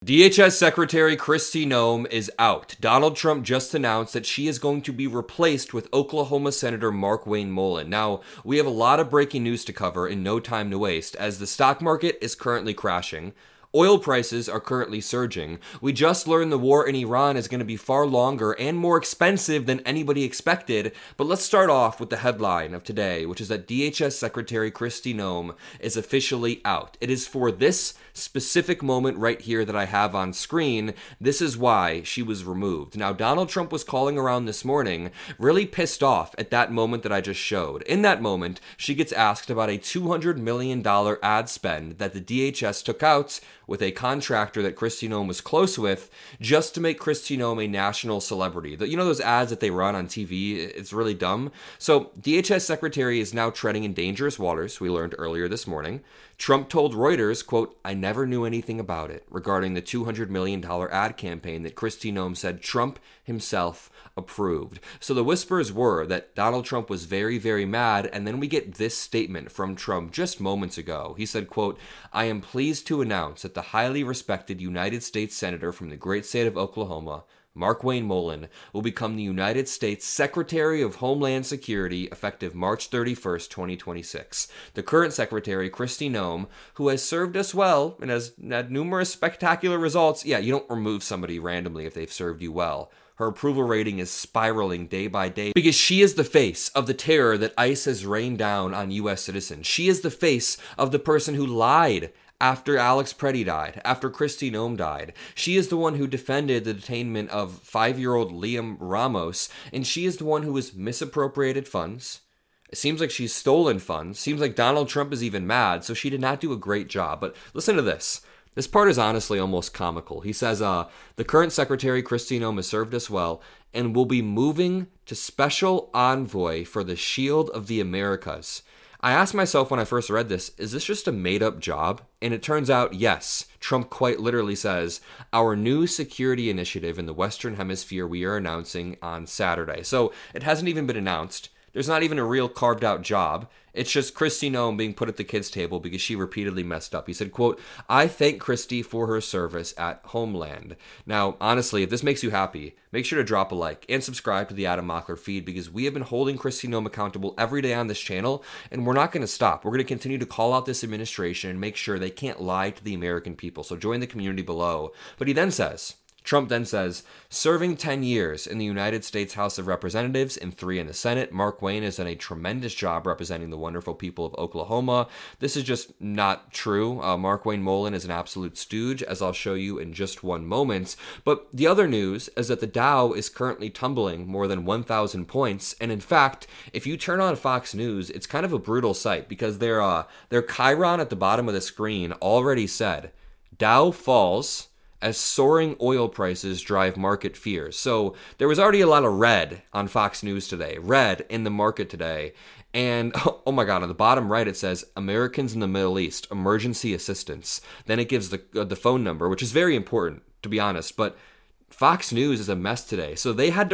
DHS Secretary Kristi Noem is out. Donald Trump just announced that she is going to be replaced with Oklahoma Senator Markwayne Mullin. Now, we have a lot of breaking news to cover in no time to waste, as the stock market is currently crashing. Oil prices are currently surging. We just learned the war in Iran is going to be far longer and more expensive than anybody expected. But let's start off with the headline of today, which is that DHS Secretary Kristi Noem is officially out. It is for this specific moment right here that I have on screen. This is why she was removed. Now, Donald Trump was calling around this morning, really pissed off at that moment that I just showed. In that moment, she gets asked about a $200 million ad spend that the DHS took out with a contractor that Kristi Noem was close with, just to make Kristi Noem a national celebrity. You know those ads that they run on TV? It's really dumb. So DHS Secretary is now treading in dangerous waters, we learned earlier this morning. Trump told Reuters, quote, "I never knew anything about it," regarding the $200 million ad campaign that Kristi Noem said Trump himself approved. So the whispers were that Donald Trump was very, very mad, and then we get this statement from Trump just moments ago. He said, quote, "I am pleased to announce that the highly respected United States Senator from the great state of Oklahoma, Markwayne Mullin, will become the United States Secretary of Homeland Security effective March 31st, 2026. The current Secretary, Kristi Noem, who has served us well and has had numerous spectacular results." Yeah, you don't remove somebody randomly if they've served you well. Her approval rating is spiraling day by day because she is the face of the terror that ICE has rained down on U.S. citizens. She is the face of the person who lied after Alex Preddy died, after Kristi Noem died. She is the one who defended the detainment of 5-year-old Liam Ramos, and she is the one who has misappropriated funds. It seems like she's stolen funds. Seems like Donald Trump is even mad, so she did not do a great job. But listen to this. This part is honestly almost comical. He says, the current Secretary, Kristi Noem, has served us well and will be moving to Special Envoy for the Shield of the Americas. I asked myself when I first read this, is this just a made-up job? And it turns out, yes. Trump quite literally says, "Our new security initiative in the Western Hemisphere we are announcing on Saturday." So it hasn't even been announced. There's not even a real carved-out job. It's just Kristi Noem being put at the kids' table because she repeatedly messed up. He said, quote, "I thank Kristi for her service at Homeland." Now, honestly, if this makes you happy, make sure to drop a like and subscribe to the Adam Mockler feed because we have been holding Kristi Noem accountable every day on this channel, and we're not going to stop. We're going to continue to call out this administration and make sure they can't lie to the American people. So join the community below. But Trump then says, "Serving 10 years in the United States House of Representatives and 3 in the Senate, Markwayne has done a tremendous job representing the wonderful people of Oklahoma." This is just not true. Markwayne Mullin is an absolute stooge, as I'll show you in just one moment. But the other news is that the Dow is currently tumbling more than 1,000 points. And in fact, if you turn on Fox News, it's kind of a brutal sight because their chyron at the bottom of the screen already said, "Dow falls as soaring oil prices drive market fears." So there was already a lot of red on Fox News today, red in the market today. And oh my God, on the bottom right, it says Americans in the Middle East, emergency assistance. Then it gives the phone number, which is very important, to be honest. But Fox News is a mess today. So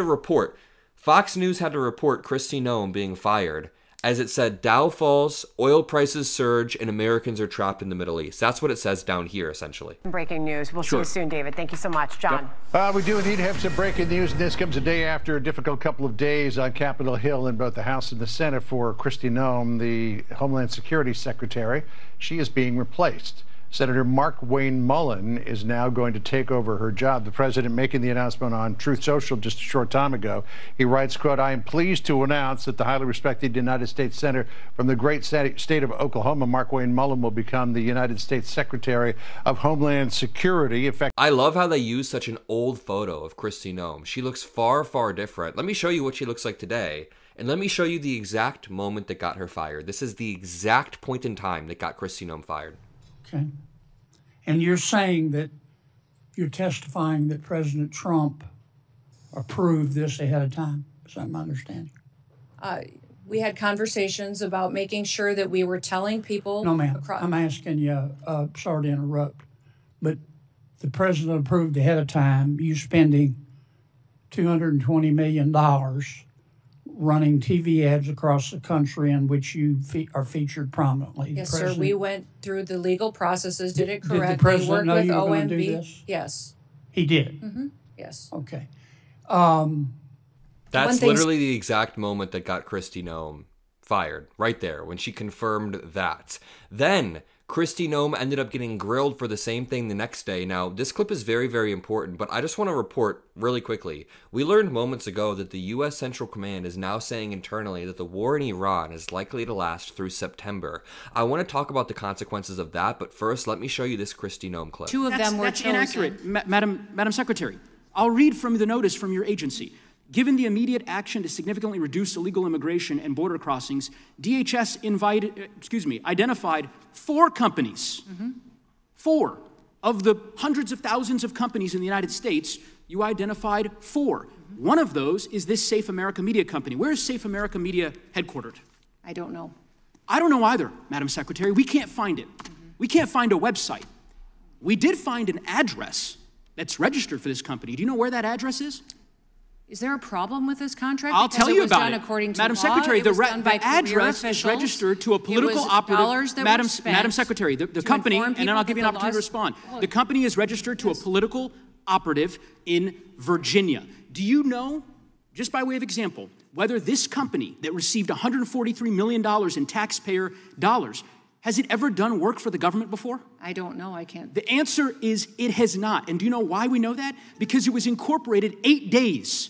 Fox News had to report Kristi Noem being fired, as it said, "Dow falls, oil prices surge, and Americans are trapped in the Middle East." That's what it says down here, essentially. Breaking news. We'll see you soon, David. Thank you so much. John. We do indeed have some breaking news, and this comes a day after a difficult couple of days on Capitol Hill in both the House and the Senate for Kristi Noem, the Homeland Security Secretary. She is being replaced. Senator Markwayne Mullin is now going to take over her job. The president making the announcement on Truth Social just a short time ago. He writes, quote, "I am pleased to announce that the highly respected United States Senator from the great state of Oklahoma, Markwayne Mullin, will become the United States Secretary of Homeland Security." I love how they use such an old photo of Kristi Noem. She looks far, far different. Let me show you what she looks like today. And let me show you the exact moment that got her fired. This is the exact point in time that got Kristi Noem fired. Okay. And you're saying that you're testifying that President Trump approved this ahead of time. Is that my understanding? We had conversations about making sure that we were telling people. No, ma'am. I'm asking you, sorry to interrupt, but the president approved ahead of time you spending $220 million running TV ads across the country in which you are featured prominently. Yes, sir. We went through the legal processes, did it correctly. Did the president know worked you with were going to do OMB. this? Yes. He did? Mm-hmm. Yes. Okay. That's literally the exact moment that got Kristi Noem fired, right there, when she confirmed that. Then Kristi Noem ended up getting grilled for the same thing the next day. Now, this clip is very, very important, but I just want to report really quickly. We learned moments ago that the U.S. Central Command is now saying internally that the war in Iran is likely to last through September. I want to talk about the consequences of that, but first, let me show you this Kristi Noem clip. Two of them were chosen. That's inaccurate, Madam Secretary. I'll read from the notice from your agency. Given the immediate action to significantly reduce illegal immigration and border crossings, DHS identified 4 companies. 4 of the hundreds of thousands of companies in the United States, you identified 4. One of those is this Safe America Media company. Where is Safe America Media headquartered? I don't know. I don't know either, Madam Secretary. We can't find it. We can't find a website. We did find an address that's registered for this company. Do you know where that address is? Is there a problem with this contract? I'll tell you about it. According to Madam law. Secretary, It was the done by address is officials. registered to a political It was operative. dollars that were spent Madam Secretary, the company, and then I'll give you an opportunity to respond. The company is registered to a political operative in Virginia. Do you know, just by way of example, whether this company that received $143 million in taxpayer dollars, has it ever done work for the government before? I don't know. I can't. The answer is it has not. And do you know why we know that? Because it was incorporated 8 days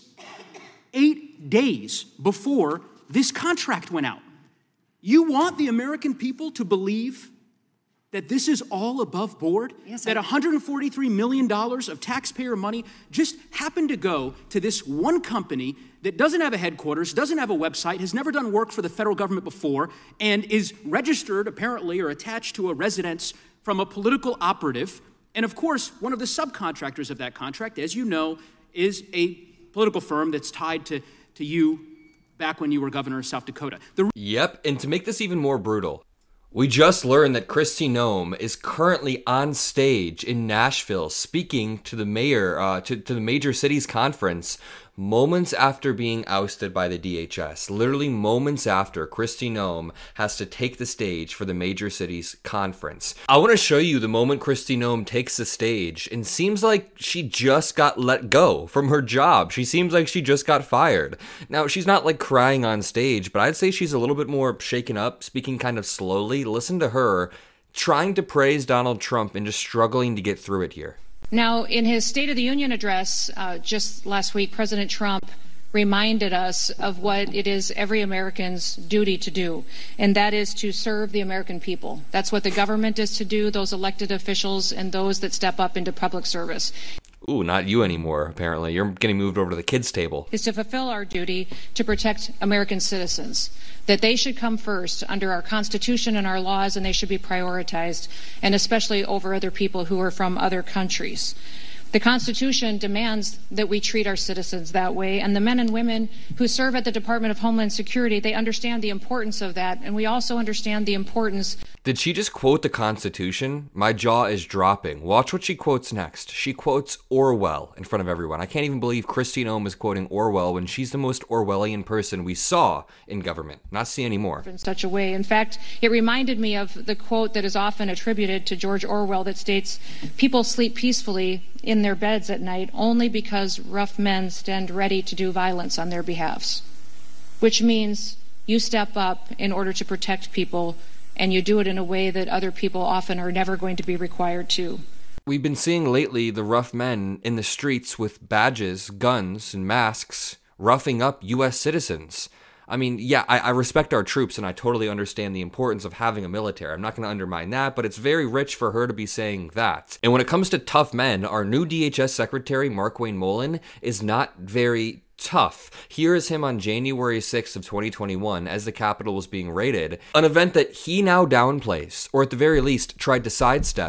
before this contract went out. You want the American people to believe that this is all above board? Yes, that $143 million of taxpayer money just happened to go to this one company that doesn't have a headquarters, doesn't have a website, has never done work for the federal government before, and is registered, apparently, or attached to a residence from a political operative. And of course, one of the subcontractors of that contract, as you know, is a political firm that's tied to you back when you were governor of South Dakota. Yep, and to make this even more brutal, we just learned that Kristi Noem is currently on stage in Nashville speaking to the mayor, to the Major Cities Conference, moments after being ousted by the DHS. Literally moments after, Kristi Noem has to take the stage for the Major Cities Conference. I want to show you the moment Kristi Noem takes the stage, and seems like she just got let go from her job. She seems like she just got fired. Now, she's not like crying on stage, but I'd say she's a little bit more shaken up, speaking kind of slowly. Listen to her trying to praise Donald Trump and just struggling to get through it here. Now, in his State of the Union address just last week, President Trump reminded us of what it is every American's duty to do, and that is to serve the American people. That's what the government is to do, those elected officials and those that step up into public service. Ooh, not you anymore, apparently. You're getting moved over to the kids' table. Is to fulfill our duty to protect American citizens, that they should come first under our Constitution and our laws, and they should be prioritized, and especially over other people who are from other countries. The Constitution demands that we treat our citizens that way, and the men and women who serve at the Department of Homeland Security, they understand the importance of that, and we also understand the importance. Did she just quote the Constitution? My jaw is dropping. Watch what she quotes next. She quotes Orwell in front of everyone. I can't even believe Kristi Noem is quoting Orwell when she's the most Orwellian person we saw in government. Not see anymore. In such a way. In fact, it reminded me of the quote that is often attributed to George Orwell that states, "People sleep peacefully in their beds at night only because rough men stand ready to do violence on their behalfs," which means you step up in order to protect people, and you do it in a way that other people often are never going to be required to. We've been seeing lately the rough men in the streets with badges, guns, and masks roughing up U.S. citizens. I mean, yeah, I respect our troops, and I totally understand the importance of having a military. I'm not going to undermine that, but it's very rich for her to be saying that. And when it comes to tough men, our new DHS Secretary, Markwayne Mullin, is not very tough. Here is him on January 6th of 2021 as the Capitol was being raided, an event that he now downplays, or at the very least tried to sidestep.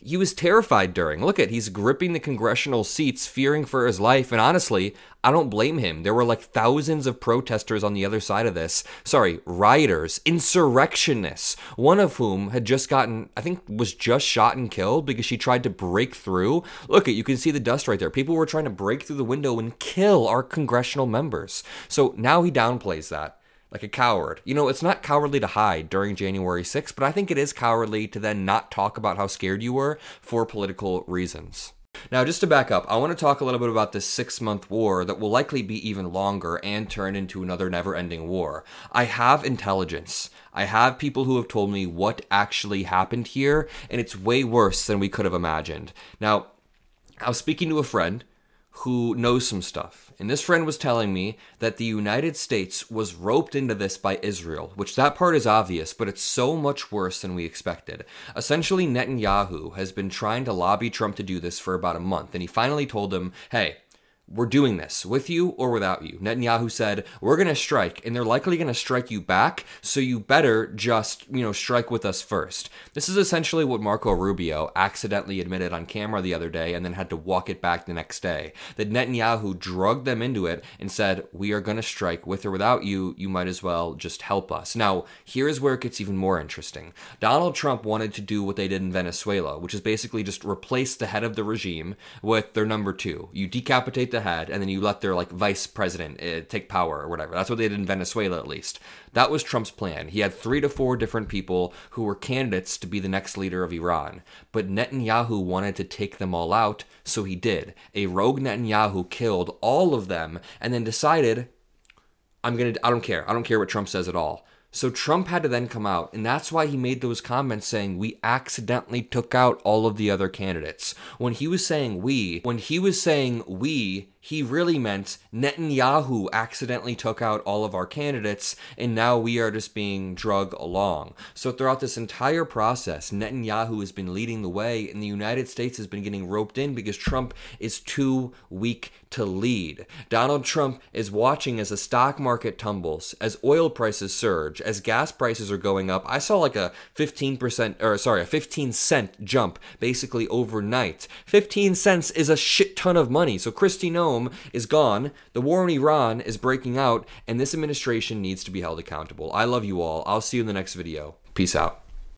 he was terrified during. Look at, he's gripping the congressional seats, fearing for his life. And honestly, I don't blame him. There were like thousands of protesters on the other side of this. Sorry, rioters, insurrectionists, one of whom had just gotten, I think was just shot and killed because she tried to break through. Look at, you can see the dust right there. People were trying to break through the window and kill our congressional members. So now he downplays that. Like a coward. You know, it's not cowardly to hide during January 6th, but I think it is cowardly to then not talk about how scared you were for political reasons. Now, just to back up, I want to talk a little bit about this 6-month war that will likely be even longer and turn into another never-ending war. I have intelligence. I have people who have told me what actually happened here, and it's way worse than we could have imagined. Now, I was speaking to a friend who knows some stuff. And this friend was telling me that the United States was roped into this by Israel, which that part is obvious, but it's so much worse than we expected. Essentially, Netanyahu has been trying to lobby Trump to do this for about a month, and he finally told him, hey, we're doing this with you or without you. Netanyahu said, we're going to strike, and they're likely going to strike you back, so you better just, strike with us first. This is essentially what Marco Rubio accidentally admitted on camera the other day and then had to walk it back the next day. That Netanyahu drugged them into it and said, we are going to strike with or without you. You might as well just help us. Now, here's where it gets even more interesting. Donald Trump wanted to do what they did in Venezuela, which is basically just replace the head of the regime with their number two. You decapitate the head, and then you let their vice president take power or whatever. That's what they did in Venezuela, at least. That was Trump's plan. He had 3 to 4 different people who were candidates to be the next leader of Iran. But Netanyahu wanted to take them all out, so he did. A rogue Netanyahu killed all of them and then decided, I don't care. I don't care what Trump says at all. So Trump had to then come out, and that's why he made those comments saying we accidentally took out all of the other candidates. When he was saying we, he really meant Netanyahu accidentally took out all of our candidates, and now we are just being drugged along. So throughout this entire process, Netanyahu has been leading the way, and the United States has been getting roped in because Trump is too weak to lead. Donald Trump is watching as the stock market tumbles, as oil prices surge, as gas prices are going up. I saw a 15-cent jump basically overnight. 15 cents is a shit ton of money. So Kristi Noem is gone, the war in Iran is breaking out, and this administration needs to be held accountable. I love you all. I'll see you in the next video. Peace out.